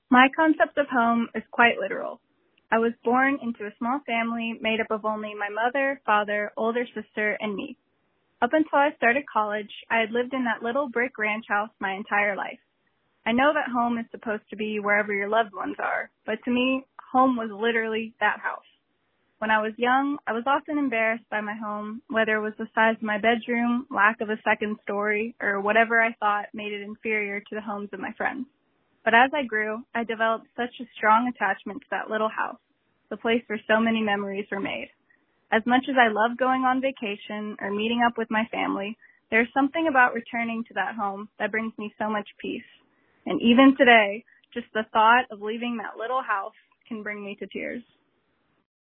My concept of home is quite literal. I was born into a small family made up of only my mother, father, older sister, and me. Up until I started college, I had lived in that little brick ranch house my entire life. I know that home is supposed to be wherever your loved ones are, but to me, home was literally that house. When I was young, I was often embarrassed by my home, whether it was the size of my bedroom, lack of a second story, or whatever I thought made it inferior to the homes of my friends. But as I grew, I developed such a strong attachment to that little house, the place where so many memories were made. As much as I love going on vacation or meeting up with my family, there's something about returning to that home that brings me so much peace. And even today, just the thought of leaving that little house can bring me to tears.